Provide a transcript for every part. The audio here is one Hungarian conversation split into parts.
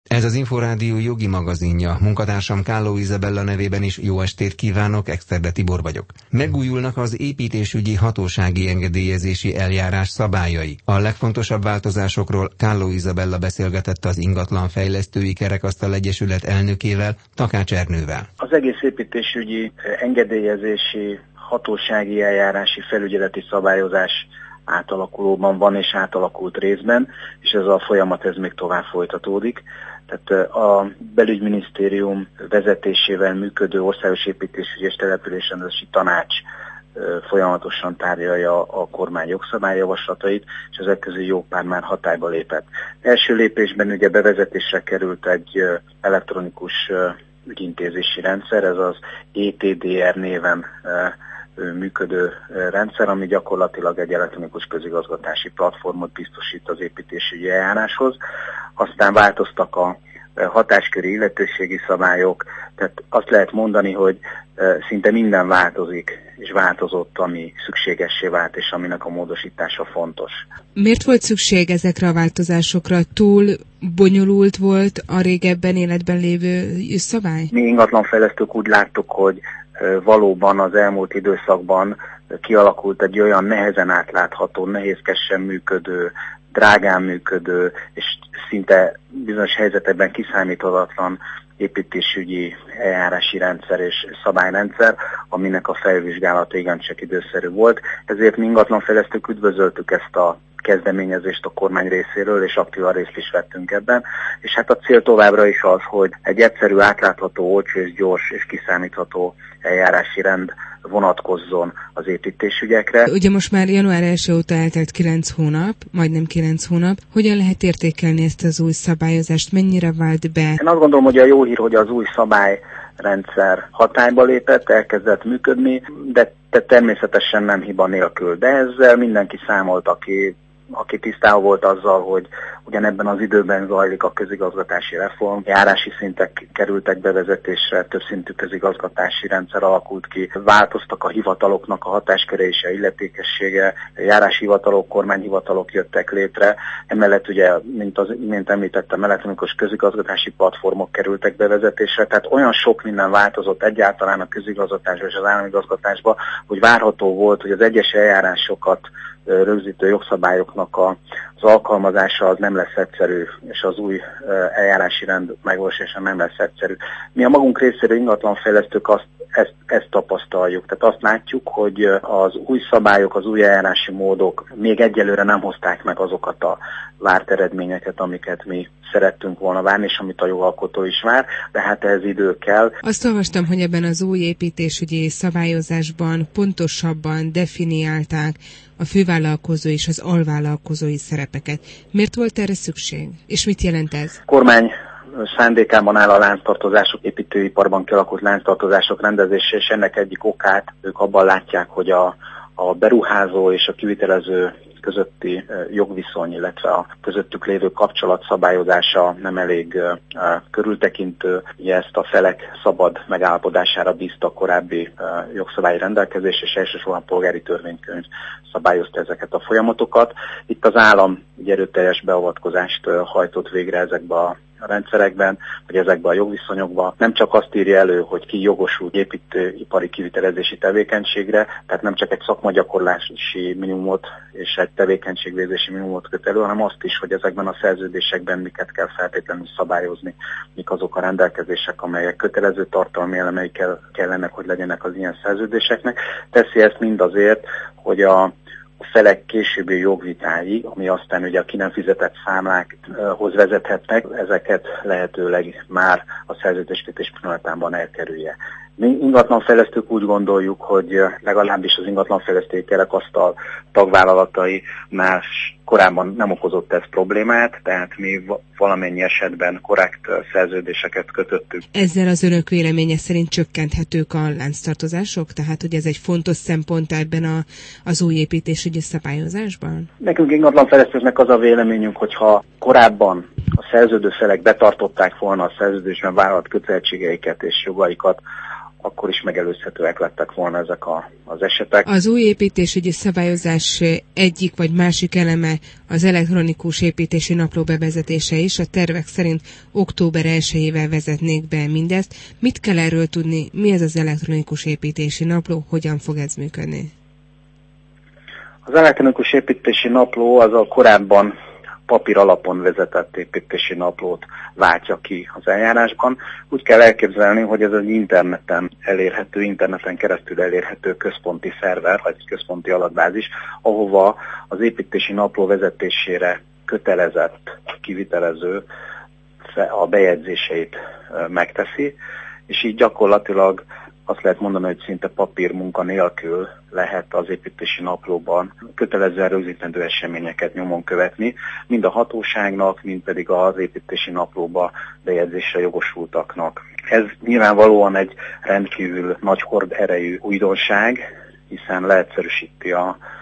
Ez az Inforádió jogi magazinja. Munkatársam Kálló Izabella nevében is jó estét kívánok, Exterde Tibor vagyok. Megújulnak az építésügyi hatósági engedélyezési eljárás szabályai. A legfontosabb változásokról Kálló Izabella beszélgetett az Ingatlanfejlesztői Kerekasztal Egyesület elnökével, Takács Ernővel. Az egész építésügyi engedélyezési hatósági eljárási felügyeleti szabályozás átalakulóban van és átalakult részben, és ez a folyamat még tovább folytatódik. Tehát a Belügyminisztérium vezetésével működő Országos Építésügyi és Településrendezési Tanács folyamatosan tárgyalja a kormány jogszabályjavaslatait, és ezek közül jó pár már hatályba lépett. Első lépésben ugye bevezetésre került egy elektronikus ügyintézési rendszer, ez az ETDR néven működő rendszer, ami gyakorlatilag egy elektronikus közigazgatási platformot biztosít az építésügyi eljáráshoz. Aztán változtak a hatásköri illetőségi szabályok, tehát azt lehet mondani, hogy szinte minden változik, és változott, ami szükségessé vált, és aminek a módosítása fontos. Miért volt szükség ezekre a változásokra? Túl bonyolult volt a régebben életben lévő szabály? Mi ingatlanfejlesztők úgy láttuk, hogy valóban az elmúlt időszakban kialakult egy olyan nehezen átlátható, nehézkesen működő, drágán működő, és szinte bizonyos helyzetekben kiszámíthatatlan építésügyi eljárási rendszer és szabályrendszer, aminek a felvizsgálata igencsak időszerű volt. Ezért mi ingatlanfejlesztők üdvözöltük ezt a kezdeményezést a kormány részéről, és aktívan részt is vettünk ebben. És hát a cél továbbra is az, hogy egy egyszerű, átlátható, olcsó és gyors és kiszámítható eljárási rend vonatkozzon az építésügyekre. Ugye most már január 1 óta eltelt 9 hónap, majdnem 9 hónap. Hogyan lehet értékelni ezt az új szabályozást? Mennyire vált be? Én azt gondolom, hogy a jó hír, hogy az új szabályrendszer hatályba lépett, elkezdett működni, de természetesen nem hiba nélkül. De ezzel mindenki számolt, aki tisztában volt azzal, hogy ugyanebben az időben zajlik a közigazgatási reform. Járási szintek kerültek bevezetésre, többszintű közigazgatási rendszer alakult ki, változtak a hivataloknak a hatásköre és a illetékessége, járási hivatalok, kormányhivatalok jöttek létre. Emellett ugye, mint említettem, elektronikus közigazgatási platformok kerültek bevezetésre, tehát olyan sok minden változott egyáltalán a közigazgatásba és az államigazgatásba, hogy várható volt, hogy az egyes eljárásokat rögzítő jogszabályoknak az alkalmazása az nem lesz egyszerű, és az új eljárási rend megvalósítása nem lesz egyszerű. Mi a magunk részéről ingatlanfejlesztők ezt tapasztaljuk. Tehát azt látjuk, hogy az új szabályok, az új eljárási módok még egyelőre nem hozták meg azokat a várt eredményeket, amiket mi szerettünk volna várni, és amit a jogalkotó is vár, de hát ehhez idő kell. Azt olvastam, hogy ebben az új építésügyi szabályozásban pontosabban definiálták a fővállalkozó és az alvállalkozói szerepeket. Miért volt erre szükség? És mit jelent ez? A kormány szándékában áll a lánctartozások, építőiparban kialakult lánctartozások rendezése, és ennek egyik okát ők abban látják, hogy a beruházó és a kivitelező közötti jogviszony, illetve a közöttük lévő kapcsolat szabályozása nem elég körültekintő. Ugye ezt a felek szabad megállapodására bízta a korábbi jogszabályi rendelkezés, és elsősorban a polgári törvénykönyv szabályozta ezeket a folyamatokat. Itt az állam egy erőteljes beavatkozást hajtott végre ezekbe a rendszerekben, vagy ezekben a jogviszonyokban. Nem csak azt írja elő, hogy ki jogosult építőipari kivitelezési tevékenységre, tehát nem csak egy szakmagyakorlási minimumot és egy tevékenységvégzési minimumot köt elő, hanem azt is, hogy ezekben a szerződésekben miket kell feltétlenül szabályozni, mik azok a rendelkezések, amelyek kötelező tartalmi elemei kellene, hogy legyenek az ilyen szerződéseknek. Teszi ezt mind azért, hogy a felek későbbi jogvitái, ami aztán ugye a ki nem fizetett számlákhoz vezethetnek, ezeket lehetőleg már a szerződéskötés pillanatában elkerülje. Mi ingatlanfejlesztők úgy gondoljuk, hogy legalábbis az Ingatlanfejlesztői Kerekasztal tagvállalatai-nál korábban nem okozott ez problémát, tehát mi valamennyi esetben korrekt szerződéseket kötöttük. Ezzel az önök véleménye szerint csökkenthetők a lánctartozások? Tehát, hogy ez egy fontos szempont ebben az új építésügyi szabályozásban? Nekünk ingatlanfejlesztőknek az a véleményünk, hogyha korábban a szerződő felek betartották volna a szerződésben vállalt kötelezettségeiket és jogaikat, akkor is megelőzhetőek lettek volna ezek az esetek. Az új építésügyi szabályozás egyik vagy másik eleme az elektronikus építési napló bevezetése is. A tervek szerint október 1-ével vezetnék be mindezt. Mit kell erről tudni? Mi ez az elektronikus építési napló? Hogyan fog ez működni? Az elektronikus építési napló az a korábban papír alapon vezetett építési naplót váltja ki az eljárásban. Úgy kell elképzelni, hogy ez egy interneten keresztül elérhető központi szerver, vagy központi adatbázis, ahova az építési napló vezetésére kötelezett kivitelező a bejegyzéseit megteszi, és így gyakorlatilag azt lehet mondani, hogy szinte papírmunka nélkül lehet az építési naplóban kötelezően rögzítendő eseményeket nyomon követni, mind a hatóságnak, mind pedig az építési naplóba bejegyzésre jogosultaknak. Ez nyilvánvalóan egy rendkívül nagy horderejű újdonság, hiszen leegyszerűsíti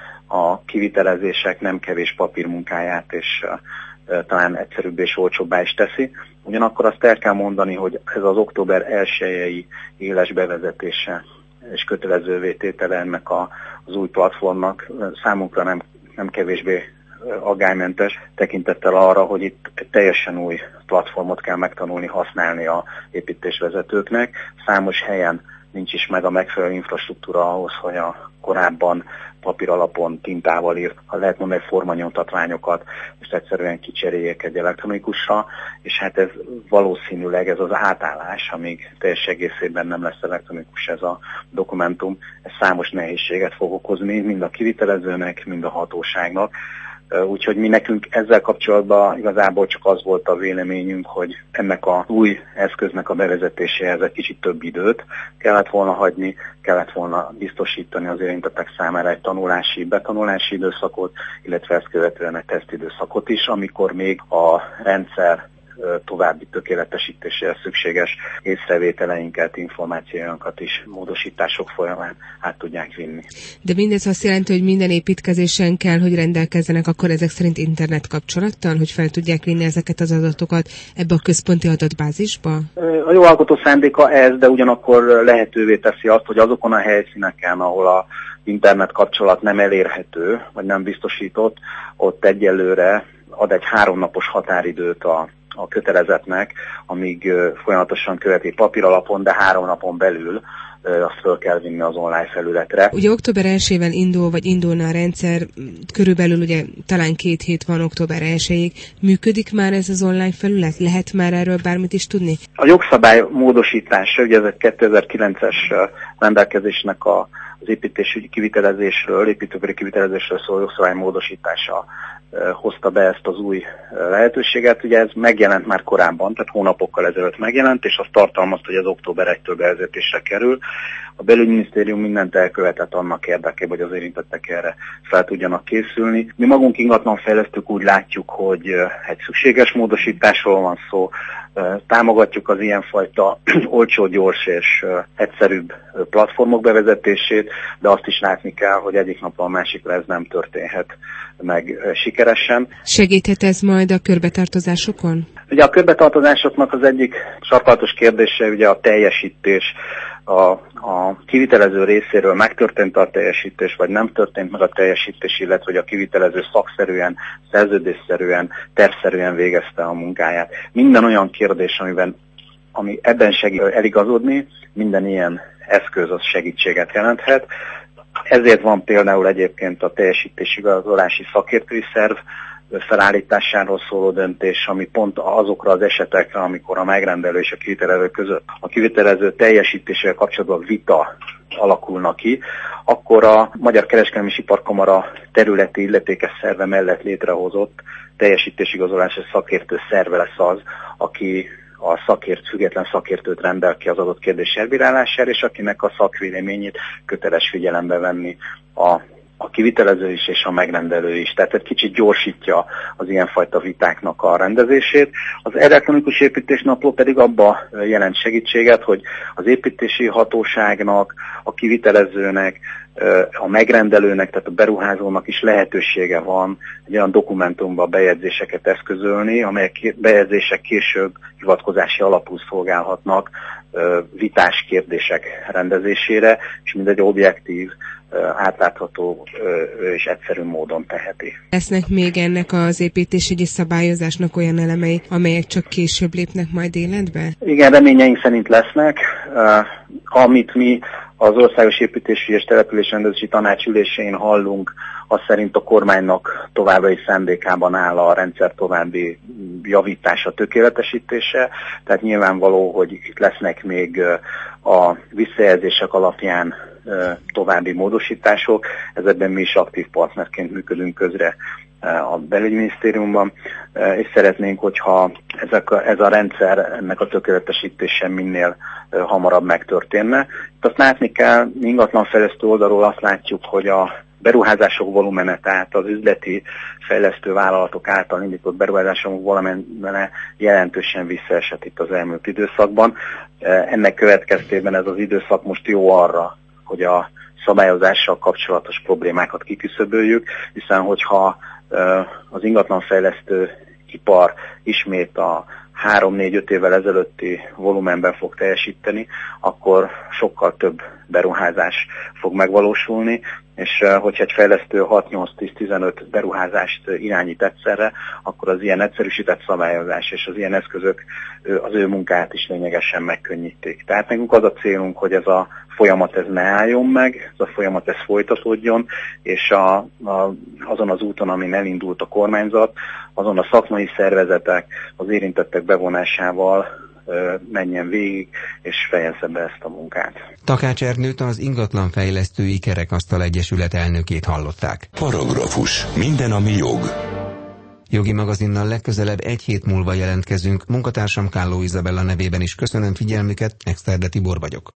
a kivitelezések nem kevés papírmunkáját, és talán egyszerűbb és olcsóbbá is teszi. Ugyanakkor azt el kell mondani, hogy ez az október 1-i éles bevezetése és kötelezővé tétele ennek az új platformnak számunkra nem kevésbé aggálymentes, tekintettel arra, hogy itt egy teljesen új platformot kell megtanulni használni a építésvezetőknek. Számos helyen nincs is meg a megfelelő infrastruktúra ahhoz, hogy a korábban papír alapon tintával írt, ha lehet mondani, formanyomtatványokat, és egyszerűen kicseréljék egy elektronikusra, és hát ez valószínűleg ez az átállás, amíg teljes egészében nem lesz elektronikus ez a dokumentum, ez számos nehézséget fog okozni, mind a kivitelezőnek, mind a hatóságnak. Úgyhogy mi nekünk ezzel kapcsolatban igazából csak az volt a véleményünk, hogy ennek az új eszköznek a bevezetéséhez egy kicsit több időt kellett volna hagyni, kellett volna biztosítani az érintettek számára egy betanulási időszakot, illetve ezt követően egy tesztidőszakot is, amikor még a rendszer további tökéletesítéséhez szükséges észrevételeinket, információinkat is módosítások folyamán át tudják vinni. De mindez azt jelenti, hogy minden építkezésen kell, hogy rendelkezzenek akkor ezek szerint internet kapcsolattal, hogy fel tudják vinni ezeket az adatokat ebbe a központi adatbázisba? A jogalkotó szándéka ez, de ugyanakkor lehetővé teszi azt, hogy azokon a helyszíneken, ahol a internet kapcsolat nem elérhető, vagy nem biztosított, ott egyelőre ad egy 3 napos határidőt a kötelezettnek, amíg folyamatosan követi papír alapon, de 3 napon belül azt föl kell vinni az online felületre. Ugye október 1-ével indulna a rendszer, körülbelül ugye talán 2 hét van október 1-ig. Működik már ez az online felület? Lehet már erről bármit is tudni? A jogszabály módosítása, ugye ez egy 2009-es rendelkezésnek az építésügyi kivitelezésről, építőipari kivitelezésről szóló jogszabály módosítása hozta be ezt az új lehetőséget. Ugye ez megjelent már korábban, tehát hónapokkal ezelőtt megjelent, és azt tartalmazta, hogy az október 1-től bevezetésre kerül. A belügyminisztérium mindent elkövetett annak érdekében, hogy az érintettek erre fel tudjanak készülni. Mi magunk ingatlanfejlesztők úgy látjuk, hogy egy szükséges módosításról van szó, támogatjuk az ilyenfajta olcsó, gyors és egyszerűbb platformok bevezetését, de azt is látni kell, hogy egyik napról a másikra ez nem történhet meg sikeresen. Segíthet ez majd a körbetartozásokon? Ugye a körbetartozásoknak az egyik sarkalatos kérdése ugye a teljesítés. A kivitelező részéről megtörtént a teljesítés, vagy nem történt meg a teljesítés, illetve hogy a kivitelező szakszerűen, szerződésszerűen, tervszerűen végezte a munkáját. Minden olyan kérdés, ami ebben segít eligazodni, minden ilyen eszköz az segítséget jelenthet. Ezért van például egyébként a teljesítési igazolási szakértői szerv felállításáról szóló döntés, ami pont azokra az esetekre, amikor a megrendelő és a kivitelező között a kivitelező teljesítésével kapcsolatban vita alakulna ki, akkor a Magyar Kereskedelmi és Iparkamara területi illetékes szerve mellett létrehozott teljesítésigazolási szakértő szerve lesz az, aki a független szakértőt rendel ki az adott kérdés elbírálására, és akinek a szakvéleményét köteles figyelembe venni a kivitelező is és a megrendelő is. Tehát egy kicsit gyorsítja az ilyenfajta vitáknak a rendezését. Az elektronikus építésnapló pedig abba jelent segítséget, hogy az építési hatóságnak, a kivitelezőnek a megrendelőnek, tehát a beruházónak is lehetősége van egy olyan dokumentumba bejegyzéseket eszközölni, amelyek bejegyzések később hivatkozási alapul szolgálhatnak vitás kérdések rendezésére, és mindegy objektív, átlátható és egyszerű módon teheti. Lesznek még ennek az építésügyi szabályozásnak olyan elemei, amelyek csak később lépnek majd életbe? Igen, reményeink szerint lesznek. Amit mi az Országos Építésügyi és Településrendezési Tanács ülésén hallunk, az szerint a kormánynak továbbra is szándékában áll a rendszer további javítása, tökéletesítése. Tehát nyilvánvaló, hogy itt lesznek még a visszajelzések alapján további módosítások. Ezekben mi is aktív partnerként működünk közre a belügyminisztériumban, és szeretnénk, hogyha ez a rendszer, ennek a tökéletesítése minél hamarabb megtörténne. Itt azt látni kell, ingatlanfejlesztő oldalról azt látjuk, hogy a beruházások volumene, tehát az üzleti fejlesztő vállalatok által indított beruházások volumene jelentősen visszaesett itt az elmúlt időszakban. Ennek következtében ez az időszak most jó arra, hogy a szabályozással kapcsolatos problémákat kiküszöböljük, hiszen hogyha az ingatlanfejlesztő ipar ismét a 3-4-5 évvel ezelőtti volumenben fog teljesíteni, akkor sokkal több beruházás fog megvalósulni, és hogyha egy fejlesztő 6-8-10-15 beruházást irányít egyszerre, akkor az ilyen egyszerűsített szabályozás és az ilyen eszközök az ő munkát is lényegesen megkönnyítik. Tehát nekünk az a célunk, hogy ez a folyamat ez ne álljon meg, ez a folyamat ez folytatódjon, és azon az úton, amin elindult a kormányzat, azon a szakmai szervezetek, az érintettek bevonásával menjen végig, és fejezze be ezt a munkát. Takács Ernőt, az Ingatlanfejlesztői Kerekasztal Egyesület elnökét hallották. Paragrafus. Minden, ami jog. Jogi magazinnal legközelebb egy hét múlva jelentkezünk. Munkatársam Kálló Izabella nevében is köszönöm figyelmüket, Exterde Tibor vagyok.